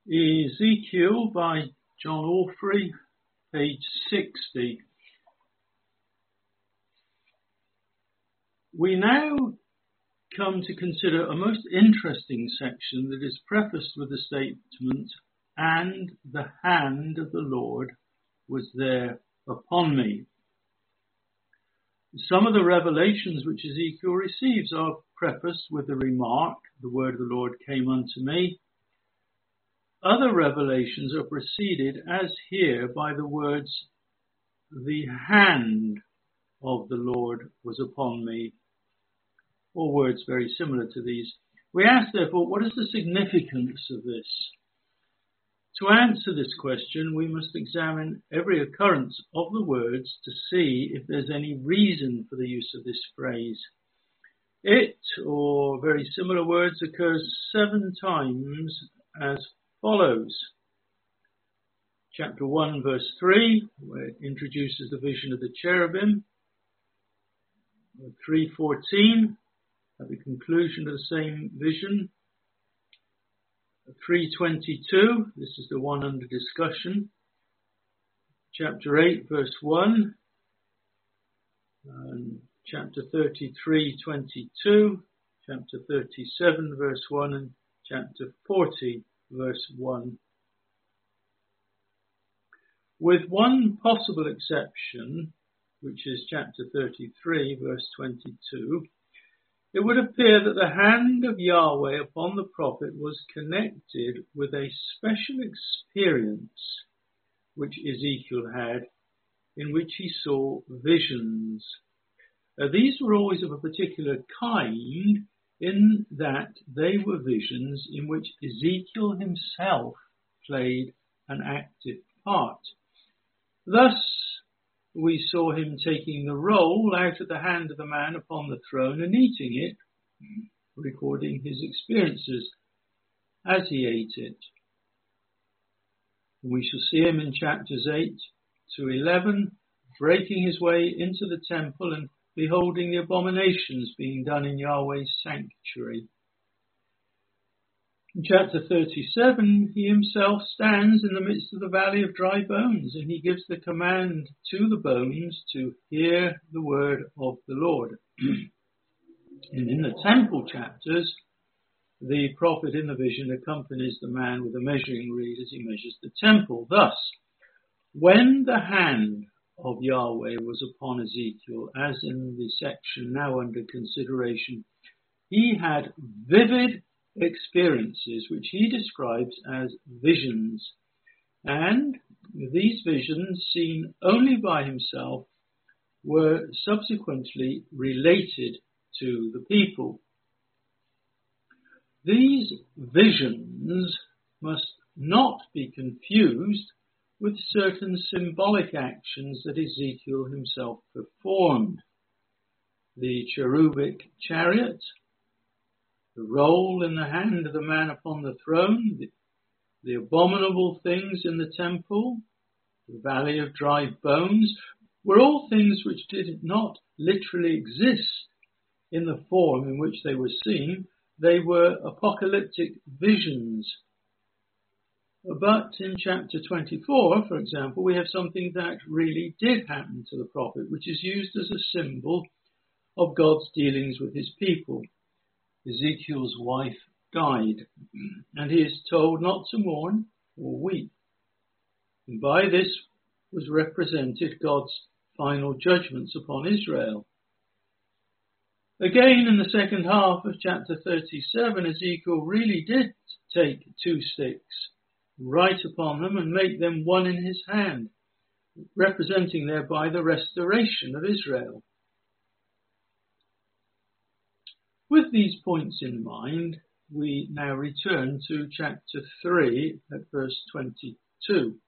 Ezekiel by John Orfrey, page 60. We now come to consider a most interesting section that is prefaced with the statement, "And the hand of the Lord was there upon me." Some of the revelations which Ezekiel receives are prefaced with the remark, "The word of the Lord came unto me." Other revelations are preceded, as here, by the words, "The hand of the Lord was upon me," or words very similar to these. We ask, therefore, what is the significance of this? To answer this question, we must examine every occurrence of the words to see if there's any reason for the use of this phrase. It, or very similar words, occurs 7 times as follows. Chapter 1, verse 3, where it introduces the vision of the cherubim. 3:14, at the conclusion of the same vision. 3:22, this is the one under discussion. Chapter 8, verse 1. And chapter 33:22. Chapter 37, verse 1. And chapter 40, verse 1. With one possible exception, which is chapter 33, verse 22, it would appear that the hand of Yahweh upon the prophet was connected with a special experience which Ezekiel had, in which he saw visions. These were always of a particular kind, in that they were visions in which Ezekiel himself played an active part. Thus, we saw him taking the roll out of the hand of the man upon the throne and eating it, recording his experiences as he ate it. We shall see him in chapters 8 to 11, breaking his way into the temple and beholding the abominations being done in Yahweh's sanctuary. In chapter 37, he himself stands in the midst of the valley of dry bones, and he gives the command to the bones to hear the word of the Lord. And in the temple chapters, the prophet in the vision accompanies the man with a measuring reed as he measures the temple. Thus, when the hand of Yahweh was upon Ezekiel, as in the section now under consideration, he had vivid experiences which he describes as visions, and these visions, seen only by himself, were subsequently related to the people. These visions must not be confused with certain symbolic actions that Ezekiel himself performed. The cherubic chariot, the roll in the hand of the man upon the throne, the abominable things in the temple, the valley of dry bones, were all things which did not literally exist in the form in which they were seen. They were apocalyptic visions. But in chapter 24, for example, we have something that really did happen to the prophet, which is used as a symbol of God's dealings with his people. Ezekiel's wife died, and he is told not to mourn or weep. And by this was represented God's final judgments upon Israel. Again, in the second half of chapter 37, Ezekiel really did take 2 sticks, write upon them and make them one in his hand, representing thereby the restoration of Israel. With these points in mind, we now return to chapter 3 at verse 22.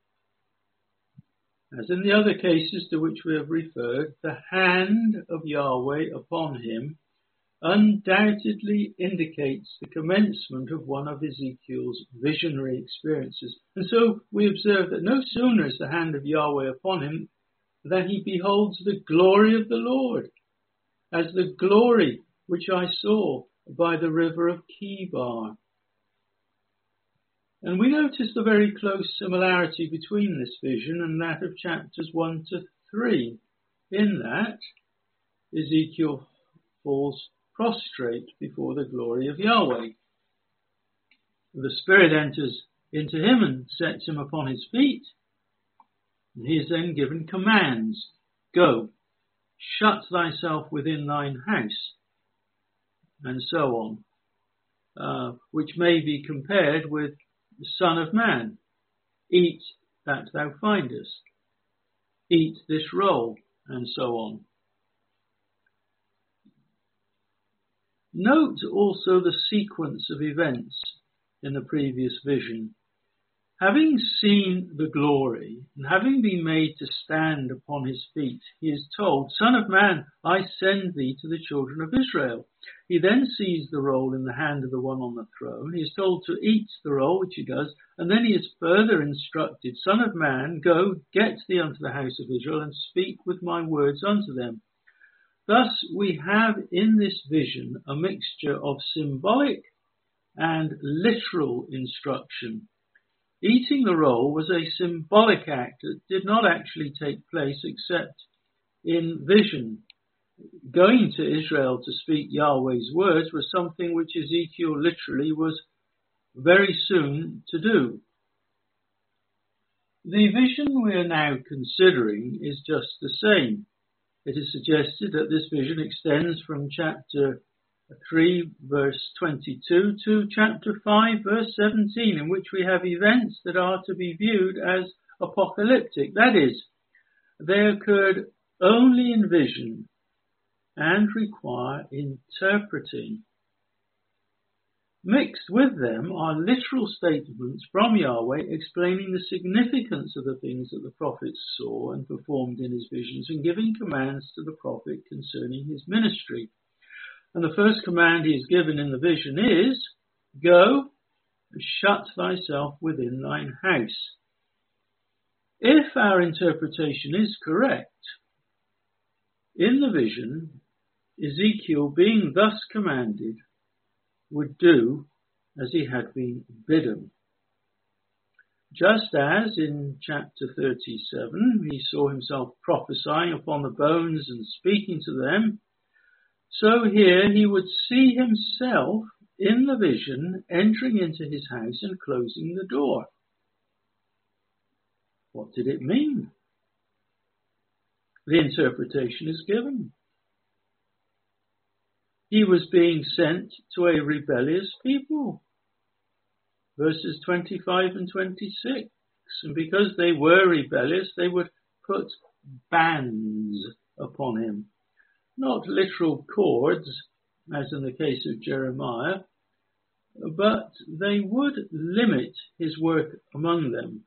As in the other cases to which we have referred, the hand of Yahweh upon him undoubtedly indicates the commencement of one of Ezekiel's visionary experiences. And so we observe that no sooner is the hand of Yahweh upon him than he beholds the glory of the Lord, as the glory which I saw by the river of Kibar. And we notice the very close similarity between this vision and that of chapters 1 to 3, in that Ezekiel falls prostrate before the glory of Yahweh. The Spirit enters into him and sets him upon his feet. And he is then given commands. Go, shut thyself within thine house, and so on, which may be compared with the Son of Man. Eat that thou findest. Eat this roll, and so on. Note also the sequence of events in the previous vision. Having seen the glory, and having been made to stand upon his feet, he is told, Son of man, I send thee to the children of Israel. He then sees the roll in the hand of the one on the throne. He is told to eat the roll, which he does, and then he is further instructed, Son of man, go, get thee unto the house of Israel, and speak with my words unto them. Thus we have in this vision a mixture of symbolic and literal instruction. Eating the roll was a symbolic act that did not actually take place except in vision. Going to Israel to speak Yahweh's words was something which Ezekiel literally was very soon to do. The vision we are now considering is just the same. It is suggested that this vision extends from chapter 3 verse 22 to chapter 5 verse 17, in which we have events that are to be viewed as apocalyptic. That is, they occurred only in vision and require interpreting. Mixed with them are literal statements from Yahweh explaining the significance of the things that the prophet saw and performed in his visions, and giving commands to the prophet concerning his ministry. And the first command he is given in the vision is, go, shut thyself within thine house. If our interpretation is correct, in the vision, Ezekiel, being thus commanded, would do as he had been bidden. Just as in chapter 37 he saw himself prophesying upon the bones and speaking to them, so here he would see himself in the vision entering into his house and closing the door. What did it mean? The interpretation is given. He was being sent to a rebellious people. Verses 25 and 26. And because they were rebellious, they would put bands upon him. Not literal cords, as in the case of Jeremiah, but they would limit his work among them.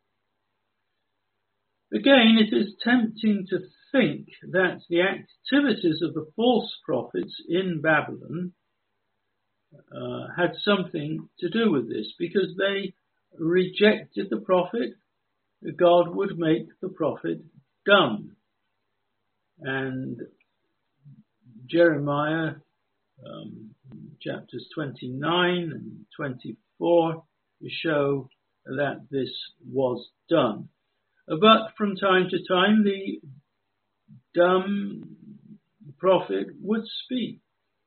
Again, it is tempting to think that the activities of the false prophets in Babylon had something to do with this, because they rejected the prophet. God would make the prophet dumb. And Jeremiah chapters 29 and 24 show that this was done. But from time to time, the dumb prophet would speak.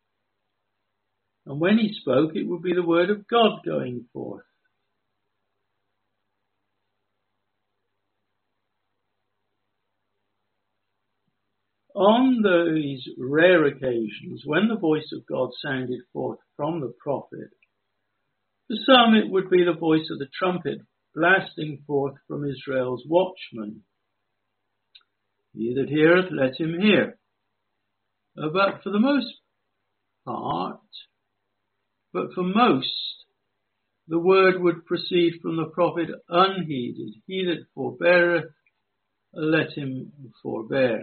And when he spoke, it would be the word of God going forth. On these rare occasions, when the voice of God sounded forth from the prophet, for some it would be the voice of the trumpet blasting forth from Israel's watchman. He that heareth, let him hear. But for most, the word would proceed from the prophet unheeded. He that forbeareth, let him forbear.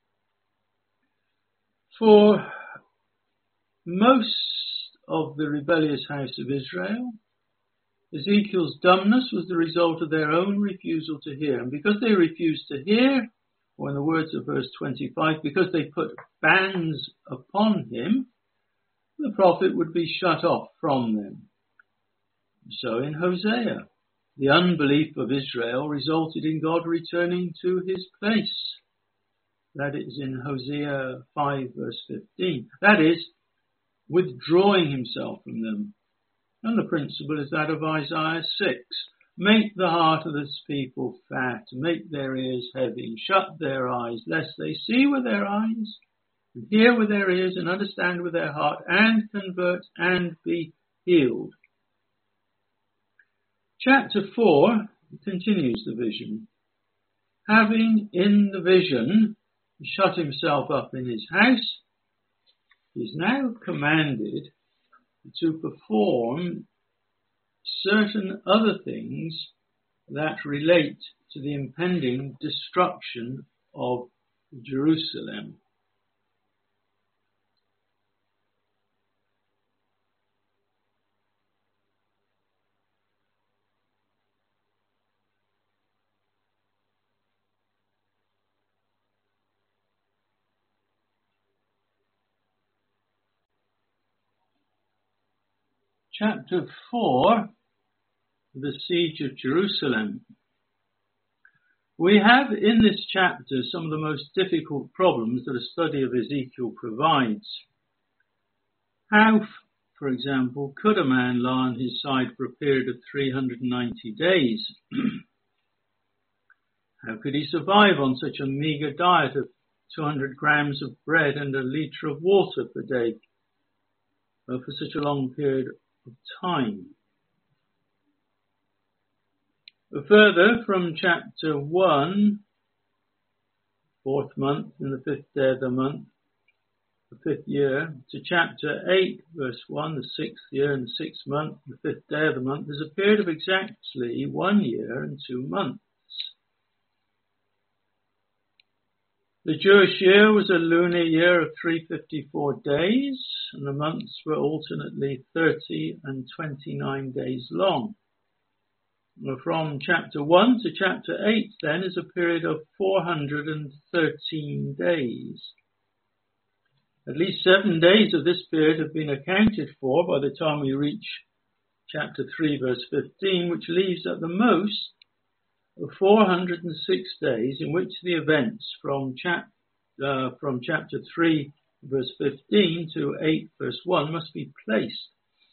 For most of the rebellious house of Israel, Ezekiel's dumbness was the result of their own refusal to hear. And because they refused to hear, or in the words of verse 25, because they put bands upon him, the prophet would be shut off from them. So in Hosea, the unbelief of Israel resulted in God returning to his place. That is in Hosea 5 verse 15. That is, withdrawing himself from them. And the principle is that of Isaiah 6. Make the heart of this people fat, make their ears heavy, and shut their eyes, lest they see with their eyes, and hear with their ears, and understand with their heart, and convert, and be healed. Chapter 4 continues the vision. Having in the vision shut himself up in his house, he is now commanded to perform certain other things that relate to the impending destruction of Jerusalem. Chapter 4, the siege of Jerusalem. We have in this chapter some of the most difficult problems that a study of Ezekiel provides. How, for example, could a man lie on his side for a period of 390 days? How could he survive on such a meagre diet of 200 grams of bread and a litre of water per day for such a long period of time? Further, from chapter 1, 4th month in the 5th day of the month, the 5th year, to chapter 8, verse 1, the 6th year and the 6th month, the 5th day of the month, there's a period of exactly 1 year and 2 months. The Jewish year was a lunar year of 354 days, and the months were alternately 30 and 29 days long. From chapter 1 to chapter 8 then is a period of 413 days. At least 7 days of this period have been accounted for by the time we reach chapter 3 verse 15, which leaves at the most 406 days in which the events from chapter 3 verse 15 to 8 verse 1 must be placed.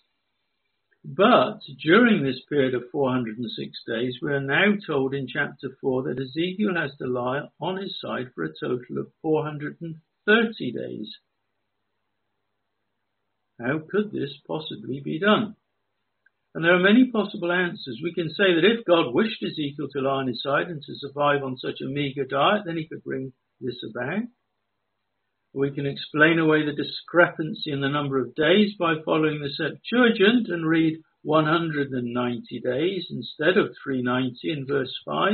But during this period of 406 days, we are now told in chapter 4 that Ezekiel has to lie on his side for a total of 430 days. How could this possibly be done? And there are many possible answers. We can say that if God wished Ezekiel to lie on his side and to survive on such a meagre diet, then he could bring this about. We can explain away the discrepancy in the number of days by following the Septuagint and read 190 days instead of 390 in verse 5,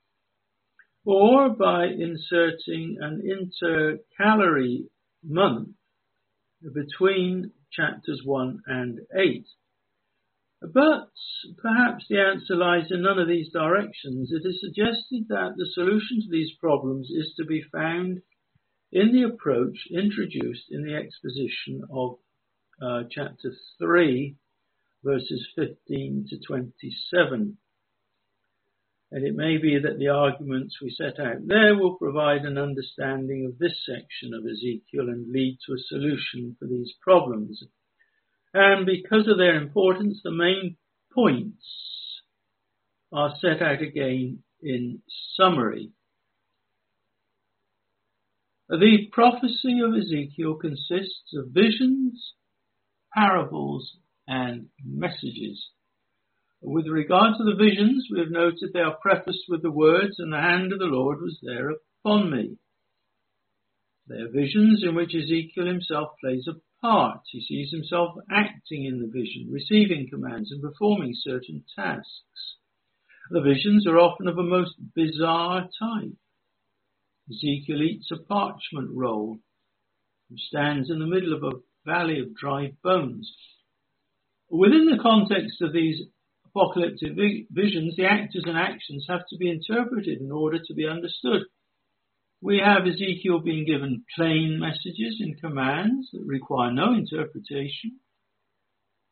or by inserting an intercalary month between chapters 1 and 8. But perhaps the answer lies in none of these directions. It is suggested that the solution to these problems is to be found in the approach introduced in the exposition of chapter 3, verses 15 to 27. And it may be that the arguments we set out there will provide an understanding of this section of Ezekiel and lead to a solution for these problems. And because of their importance, the main points are set out again in summary. The prophecy of Ezekiel consists of visions, parables, and messages. With regard to the visions, we have noted they are prefaced with the words, "And the hand of the Lord was there upon me." They are visions in which Ezekiel himself plays a part. He sees himself acting in the vision, receiving commands and performing certain tasks. The visions are often of a most bizarre type. Ezekiel eats a parchment roll and stands in the middle of a valley of dry bones. Within the context of these apocalyptic visions, the actors and actions have to be interpreted in order to be understood. We have Ezekiel being given plain messages and commands that require no interpretation.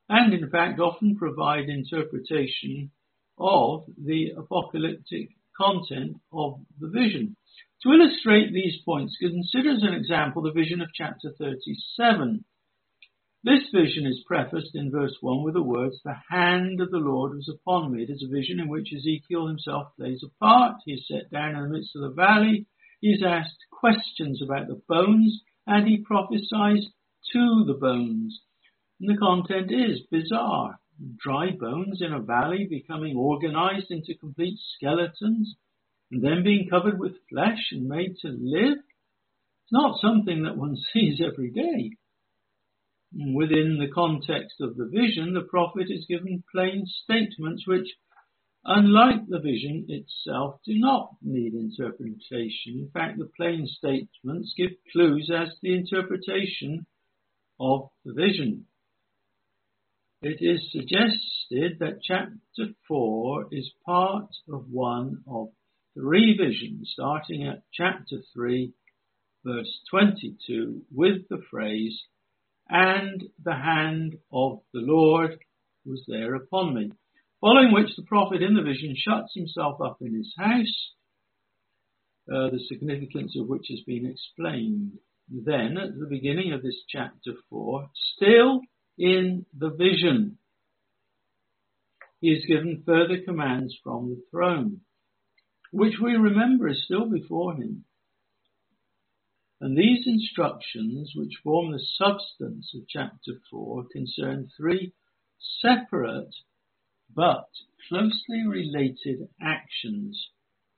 and in fact often provide interpretation of the apocalyptic content of the vision. To illustrate these points, consider as an example the vision of chapter 37. This vision is prefaced in verse 1 with the words, "The hand of the Lord was upon me." It is a vision in which Ezekiel himself plays a part. He is set down in the midst of the valley. He is asked questions about the bones, and he prophesies to the bones. And the content is bizarre. Dry bones in a valley becoming organized into complete skeletons, and then being covered with flesh and made to live. It's not something that one sees every day. Within the context of the vision, the prophet is given plain statements which, unlike the vision itself, do not need interpretation. In fact, the plain statements give clues as to the interpretation of the vision. It is suggested that chapter 4 is part of one of 3 visions, starting at chapter 3, verse 22, with the phrase, "And the hand of the Lord was there upon me," following which the prophet in the vision shuts himself up in his house, the significance of which has been explained. Then, at the beginning of this chapter 4, still in the vision, he is given further commands from the throne, which we remember is still before him. And these instructions, which form the substance of chapter 4, concern 3 separate but closely related actions.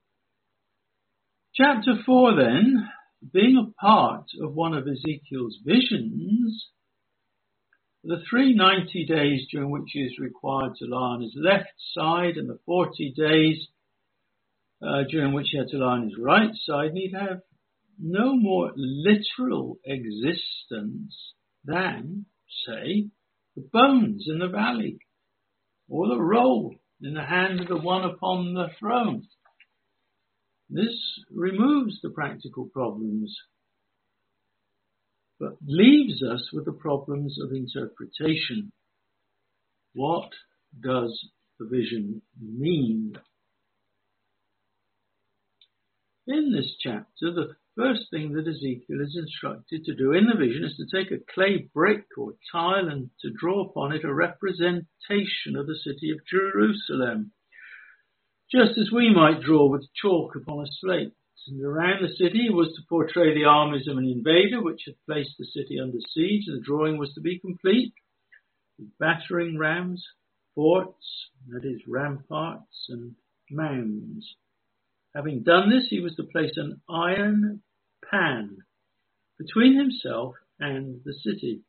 Chapter 4 then, being a part of one of Ezekiel's visions, the 390 days during which he is required to lie on his left side and the 40 days during which he had to lie on his right side need have no more literal existence than, say, the bones in the valley or the roll in the hand of the one upon the throne. This removes the practical problems, but leaves us with the problems of interpretation. What does the vision mean? In this chapter, the first thing that Ezekiel is instructed to do in the vision is to take a clay brick or tile and to draw upon it a representation of the city of Jerusalem, just as we might draw with chalk upon a slate. And around the city was to portray the armies of an invader which had placed the city under siege. The drawing was to be complete with battering rams, forts, that is, ramparts and mounds. Having done this, he was to place an iron pan between himself and the city.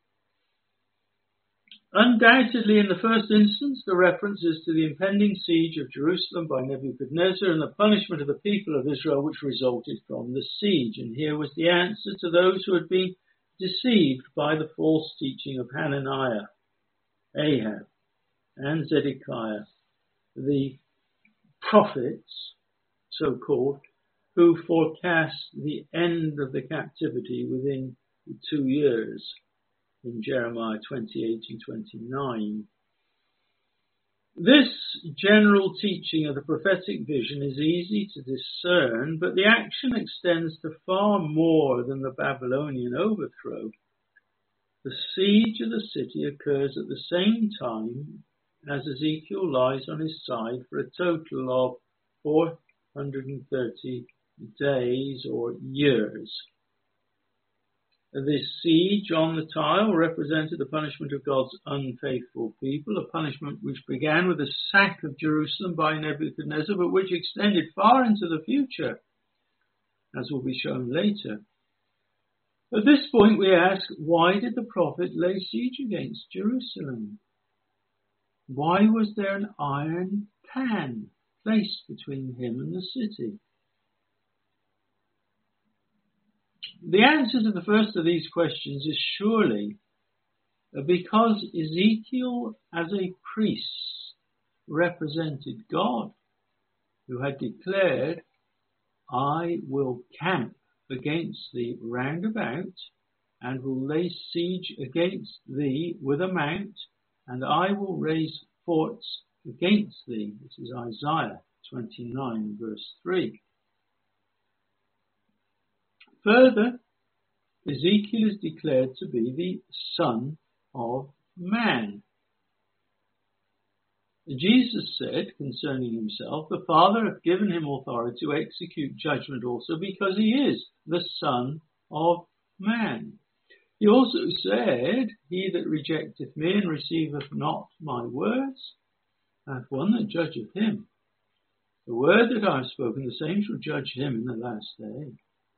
Undoubtedly, in the first instance, the reference is to the impending siege of Jerusalem by Nebuchadnezzar and the punishment of the people of Israel which resulted from the siege. And here was the answer to those who had been deceived by the false teaching of Hananiah, Ahab, and Zedekiah, the prophets, so-called, who forecast the end of the captivity within 2 years in Jeremiah 28 and 29. This general teaching of the prophetic vision is easy to discern, but the action extends to far more than the Babylonian overthrow. The siege of the city occurs at the same time as Ezekiel lies on his side for a total of 430 days or years. This siege on the tile represented the punishment of God's unfaithful people, a punishment which began with the sack of Jerusalem by Nebuchadnezzar, but which extended far into the future, as will be shown later. At this point we ask, why did the prophet lay siege against Jerusalem? Why was there an iron pan placed between him and the city? The answer to the first of these questions is surely because Ezekiel as a priest represented God, who had declared, "I will camp against thee round about, and will lay siege against thee with a mount, and I will raise forts against thee. This is Isaiah 29 verse 3. Further, Ezekiel is declared to be the Son of Man. Jesus said concerning himself, the Father hath given him authority to execute judgment also, because he is the Son of Man. He also said, he that rejecteth me and receiveth not my words hath one that judgeth him. The word that I have spoken, the same shall judge him in the last day.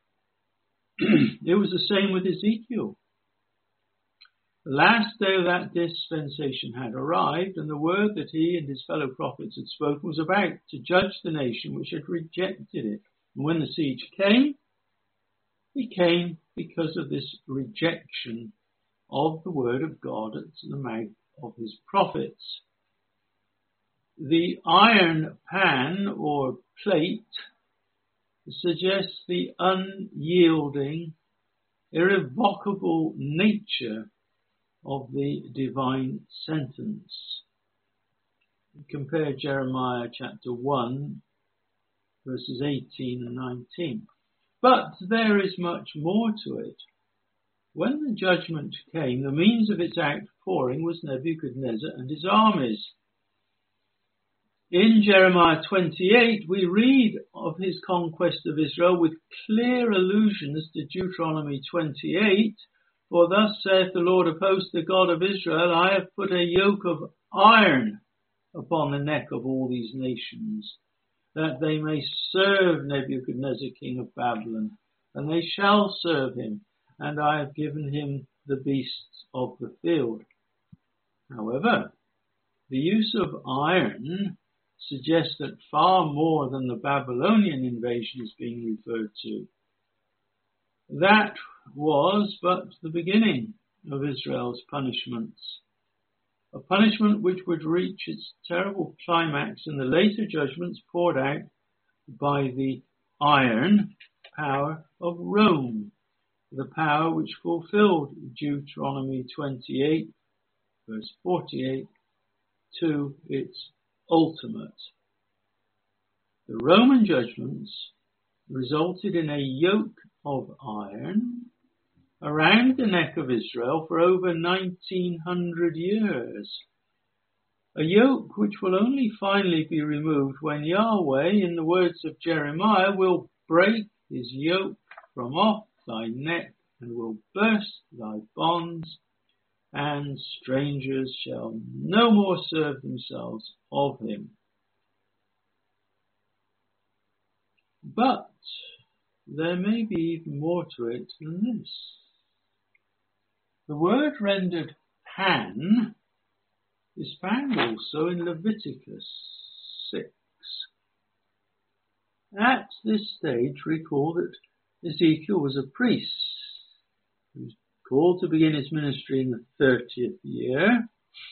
It was the same with Ezekiel. The last day of that dispensation had arrived, and the word that he and his fellow prophets had spoken was about to judge the nation which had rejected it. And when the siege came, it came because of this rejection of the word of God at the mouth of his prophets. The iron pan or plate suggests the unyielding, irrevocable nature of the divine sentence. Compare Jeremiah chapter 1 verses 18 and 19. But there is much more to it. When the judgment came, the means of its outpouring was Nebuchadnezzar and his armies. In Jeremiah 28, we read of his conquest of Israel with clear allusions to Deuteronomy 28. For thus saith the Lord of hosts, the God of Israel, I have put a yoke of iron upon the neck of all these nations, that they may serve Nebuchadnezzar king of Babylon, and they shall serve him, and I have given him the beasts of the field. However, the use of iron suggests that far more than the Babylonian invasion is being referred to. That was but the beginning of Israel's punishments, a punishment which would reach its terrible climax in the later judgments poured out by the iron power of Rome, the power which fulfilled Deuteronomy 28 verse 48 to its ultimate. The Roman judgments resulted in a yoke of iron around the neck of Israel for over 1900 years. A yoke which will only finally be removed when Yahweh, in the words of Jeremiah, will break his yoke from off thy neck and will burst thy bonds, and strangers shall no more serve themselves of him. But there may be even more to it than this. The word rendered pan is found also in Leviticus 6. At this stage, recall that Ezekiel was a priest. He was called to begin his ministry in the 30th year,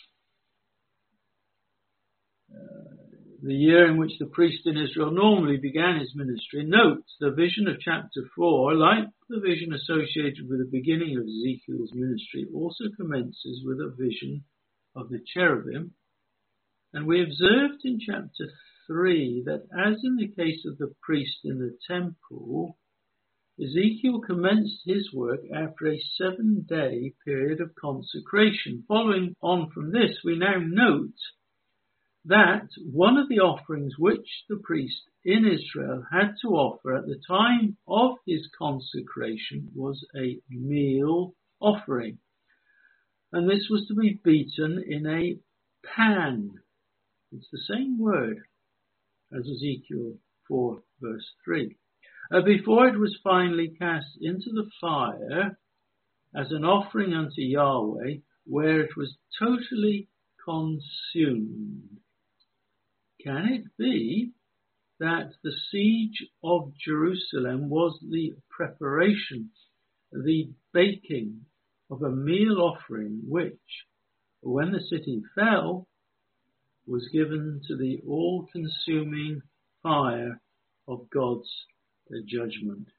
the year in which the priest in Israel normally began his ministry. Note, the vision of chapter 4, like the vision associated with the beginning of Ezekiel's ministry, also commences with a vision of the cherubim. And we observed in chapter 3 that, as in the case of the priest in the temple, Ezekiel commenced his work after a 7-day period of consecration. Following on from this, we now note that one of the offerings which the priest in Israel had to offer at the time of his consecration was a meal offering. And this was to be beaten in a pan. It's the same word as Ezekiel 4 verse 3. Before it was finally cast into the fire as an offering unto Yahweh, where it was totally consumed. Can it be that the siege of Jerusalem was the preparation, the baking of a meal offering which, when the city fell, was given to the all-consuming fire of God's judgment?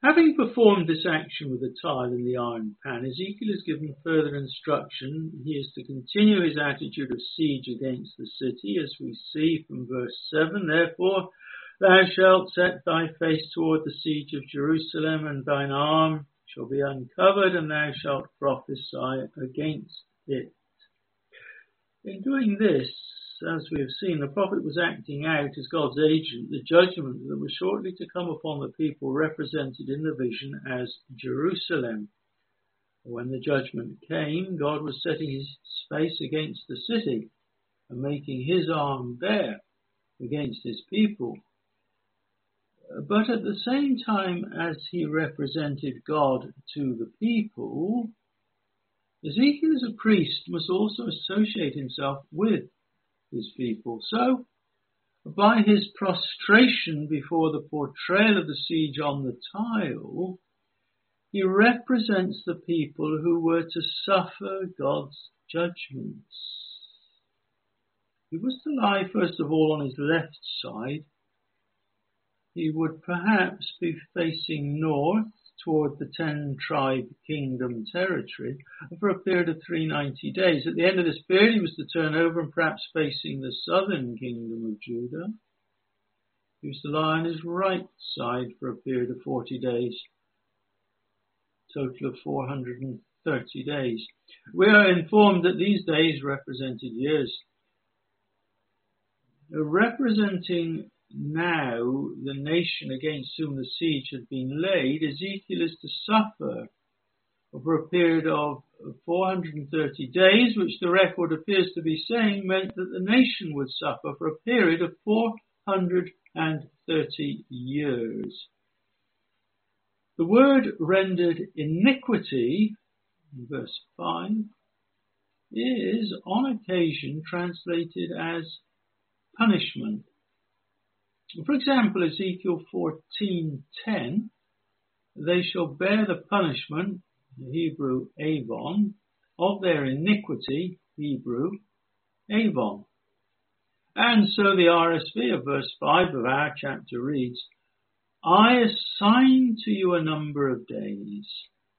Having performed this action with the tile in the iron pan, Ezekiel is given further instruction. He is to continue his attitude of siege against the city, as we see from verse 7. Therefore, thou shalt set thy face toward the siege of Jerusalem, and thine arm shall be uncovered, and thou shalt prophesy against it. In doing this, as we have seen, the prophet was acting out as God's agent the judgment that was shortly to come upon the people represented in the vision as Jerusalem. When the judgment came, God was setting his face against the city and making his arm bare against his people. But at the same time as he represented God to the people, Ezekiel as a priest must also associate himself with his people. So, by his prostration before the portrayal of the siege on the tile, he represents the people who were to suffer God's judgments. He was to lie first of all on his left side. He would perhaps be facing north toward the 10-tribe kingdom territory for a period of 390 days. At the end of this period, he was to turn over and perhaps facing the southern kingdom of Judah. He was to lie on his right side for a period of 40 days, total of 430 days. We are informed that these days represented years. Representing now the nation against whom the siege had been laid, Ezekiel is to suffer for a period of 430 days, which the record appears to be saying meant that the nation would suffer for a period of 430 years. The word rendered iniquity, in verse 5, is on occasion translated as punishment. For example, Ezekiel 14:10, they shall bear the punishment, Hebrew Avon, of their iniquity, Hebrew Avon. And so the RSV of verse 5 of our chapter reads, I assign to you a number of days,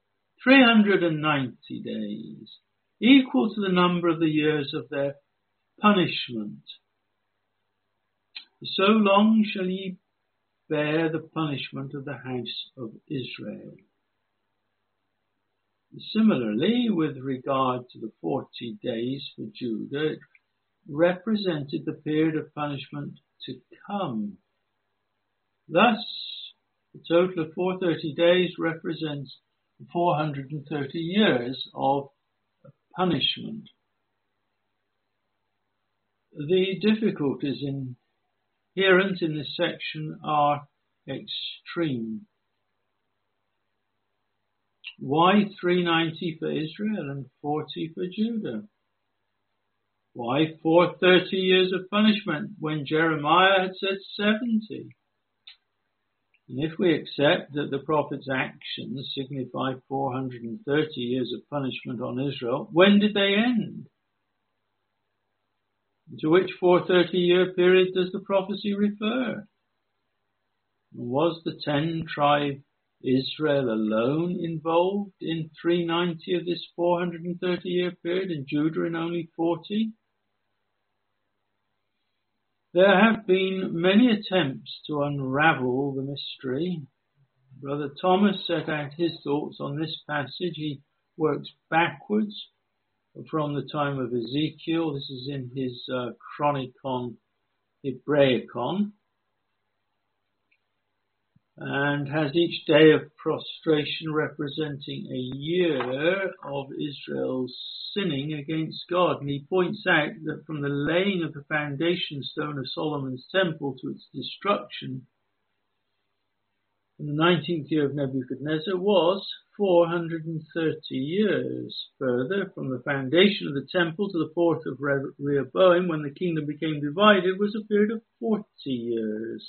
390 days, equal to the number of the years of their punishment. So long shall ye bear the punishment of the house of Israel. Similarly, with regard to the 40 days for Judah, it represented the period of punishment to come. Thus, the total of 430 days represents 430 years of punishment. The difficulties inherent in this section are extreme. Why 390 for Israel and 40 for Judah? Why 430 years of punishment when Jeremiah had said 70? And if we accept that the prophet's actions signify 430 years of punishment on Israel, when did they end? To which 430-year period does the prophecy refer? Was the 10-tribe Israel alone involved in 390 of this 430-year period and Judah in only 40? There have been many attempts to unravel the mystery. Brother Thomas set out his thoughts on this passage. He works backwards from the time of Ezekiel. This is in his Chronicon Hebraicon, and has each day of prostration representing a year of Israel's sinning against God. And he points out that from the laying of the foundation stone of Solomon's temple to its destruction in the 19th year of Nebuchadnezzar was 430 years. Further, from the foundation of the temple to the 4th of Rehoboam, when the kingdom became divided, was a period of 40 years.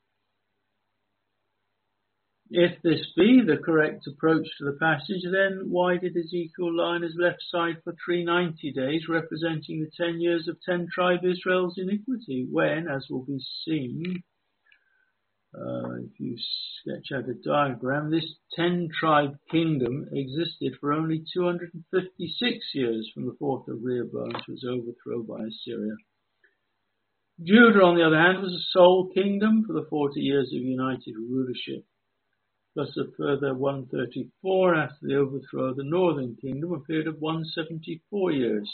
If this be the correct approach to the passage, then why did Ezekiel lie on his left side for 390 days, representing the 10 years of 10-tribe Israel's iniquity, when, as will be seen, if you sketch out a diagram, this 10-tribe kingdom existed for only 256 years from the 4th of Rehoboam, which was overthrown by Assyria. Judah, on the other hand, was a sole kingdom for the 40 years of united rulership, plus a further 134 after the overthrow of the northern kingdom, a period of 174 years.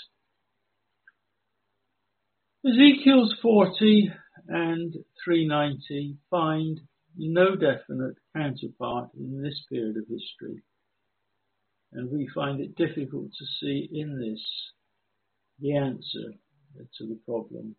Ezekiel's 40 and 390 find no definite counterpart in this period of history, and we find it difficult to see in this the answer to the problem.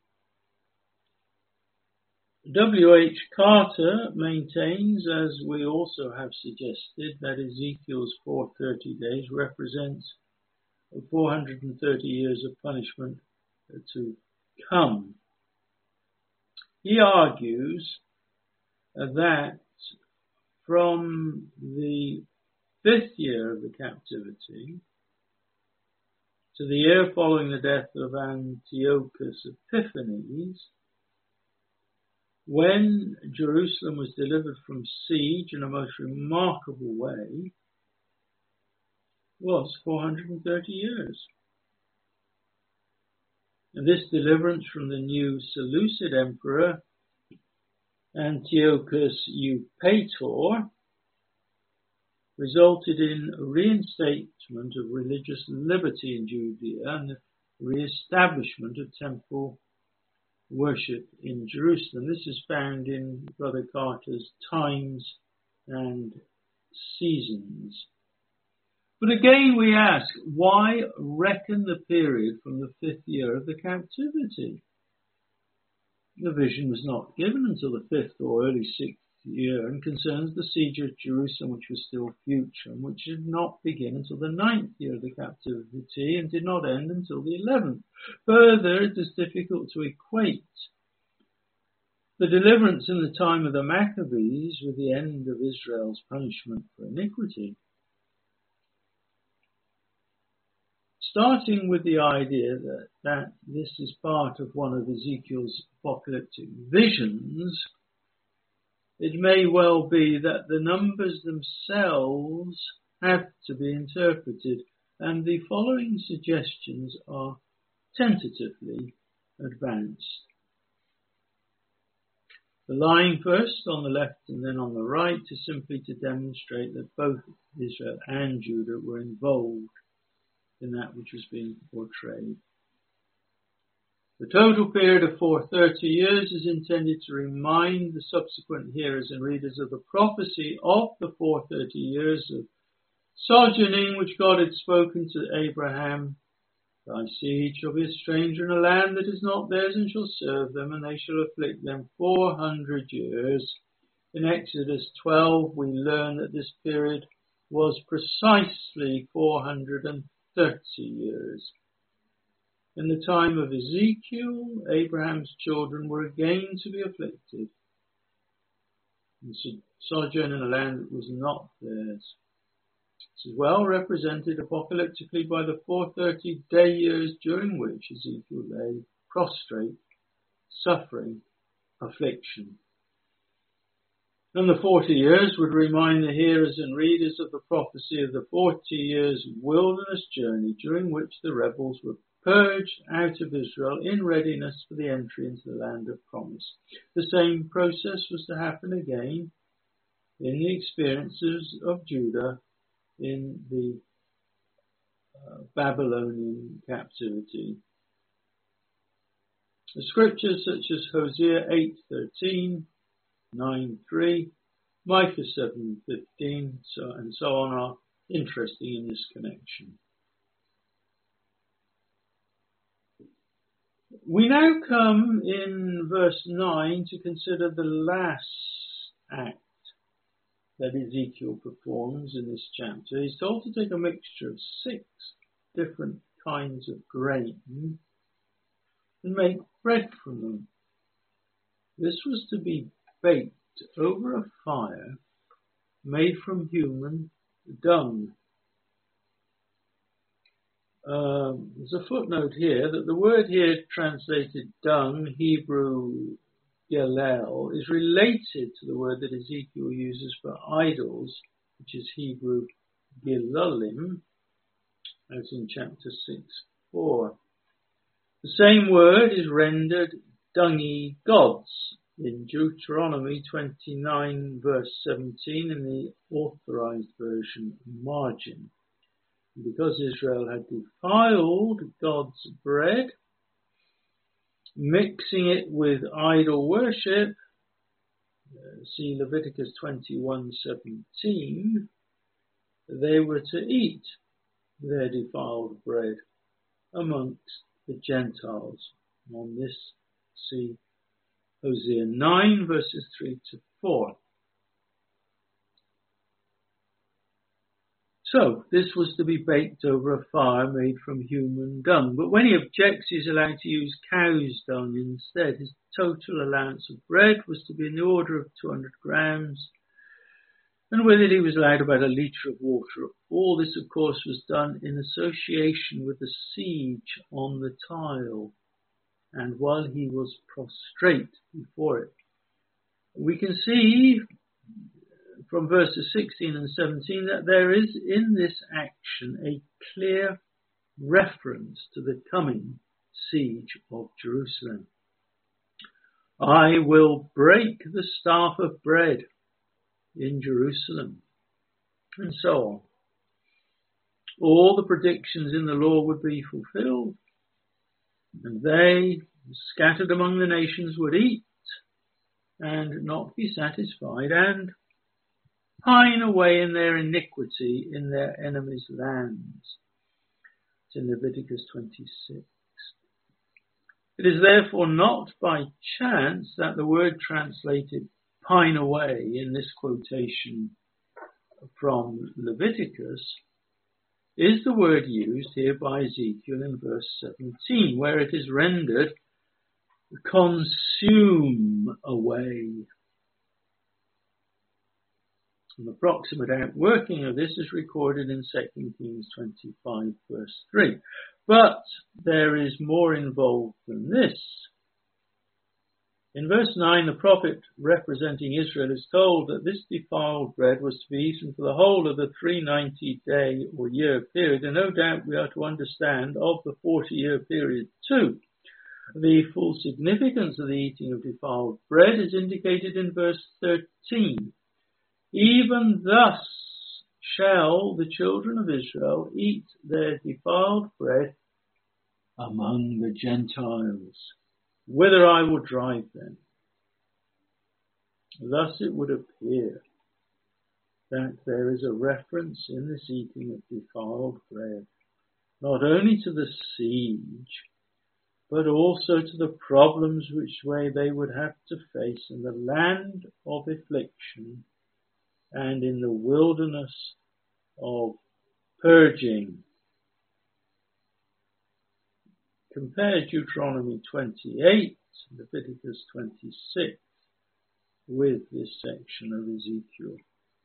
W.H. Carter maintains, as we also have suggested, that Ezekiel's 430 days represents 430 years of punishment to come. He argues that from the 5th year of the captivity to the year following the death of Antiochus Epiphanes, when Jerusalem was delivered from siege in a most remarkable way, was 430 years. And this deliverance from the new Seleucid emperor, Antiochus Eupator, resulted in a reinstatement of religious liberty in Judea and the re-establishment of temple worship in Jerusalem. This is found in Brother Carter's Times and Seasons. But again we ask, why reckon the period from the 5th year of the captivity? The vision was not given until the 5th or early 6th year and concerns the siege of Jerusalem, which was still future, and which did not begin until the 9th year of the captivity and did not end until the 11th. Further, it is difficult to equate the deliverance in the time of the Maccabees with the end of Israel's punishment for iniquity. Starting with the idea that this is part of one of Ezekiel's apocalyptic visions, it may well be that the numbers themselves have to be interpreted, and the following suggestions are tentatively advanced. The line first on the left and then on the right is simply to demonstrate that both Israel and Judah were involved in that which was being portrayed. The total period of 430 years is intended to remind the subsequent hearers and readers of the prophecy of the 430 years of sojourning which God had spoken to Abraham. Thy seed shall be a stranger in a land that is not theirs and shall serve them, and they shall afflict them 400 years. In Exodus 12 we learn that this period was precisely 430 years. In the time of Ezekiel, Abraham's children were again to be afflicted and sojourn in a land that was not theirs. This is well represented apocalyptically by the 430-day years during which Ezekiel lay prostrate, suffering affliction. And the 40 years would remind the hearers and readers of the prophecy of the 40 years wilderness journey during which the rebels were purged out of Israel in readiness for the entry into the land of promise. The same process was to happen again in the experiences of Judah in the Babylonian captivity. The scriptures such as Hosea 8:13, 9:3, Micah 7:15, and so on are interesting in this connection. We now come in verse 9 to consider the last act that Ezekiel performs in this chapter. He's told to take a mixture of 6 different kinds of grain and make bread from them. This was to be baked over a fire made from human dung. There's a footnote here that the word here translated dung, Hebrew Gelel is related to the word that Ezekiel uses for idols, which is Hebrew Gilalim, as in chapter 6:4. The same word is rendered dungy gods in Deuteronomy 29 verse 17 in the Authorized Version margin. Because Israel had defiled God's bread, mixing it with idol worship, see Leviticus 21:17, they were to eat their defiled bread amongst the Gentiles. On this, see Hosea 9 verses 3-4. So, this was to be baked over a fire made from human dung. But when he objects, he's allowed to use cow's dung instead. His total allowance of bread was to be in the order of 200 grams. And with it, he was allowed about a litre of water. All this, of course, was done in association with the siege on the tile, and while he was prostrate before it. We can see from verses 16 and 17 that there is in this action a clear reference to the coming siege of Jerusalem. I will break the staff of bread in Jerusalem, and so on. All the predictions in the law would be fulfilled, and they, scattered among the nations, would eat and not be satisfied, and pine away in their iniquity in their enemies' lands. It's in Leviticus 26. It is therefore not by chance that the word translated pine away in this quotation from Leviticus is the word used here by Ezekiel in verse 17, where it is rendered consume away. An approximate outworking of this is recorded in 2 Kings 25 verse 3. But there is more involved than this. In verse 9, the prophet representing Israel is told that this defiled bread was to be eaten for the whole of the 390-day or year period, and no doubt we are to understand of the 40-year period too. The full significance of the eating of defiled bread is indicated in verse 13. Even thus shall the children of Israel eat their defiled bread among the Gentiles, whither I will drive them. Thus it would appear that there is a reference in this eating of defiled bread, not only to the siege, but also to the problems which way they would have to face in the land of affliction and in the wilderness of purging. Compare Deuteronomy 28, Leviticus 26 with this section of Ezekiel.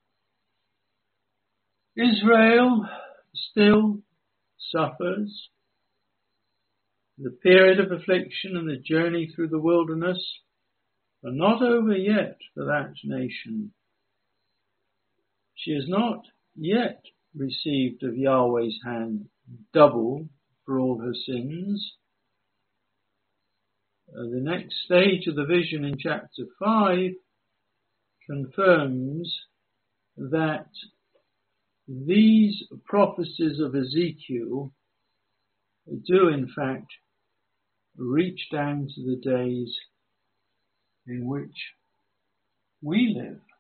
Israel still suffers. The period of affliction and the journey through the wilderness are not over yet for that nation. She has not yet received of Yahweh's hand double for all her sins. The next stage of the vision in chapter 5 confirms that these prophecies of Ezekiel do in fact reach down to the days in which we live.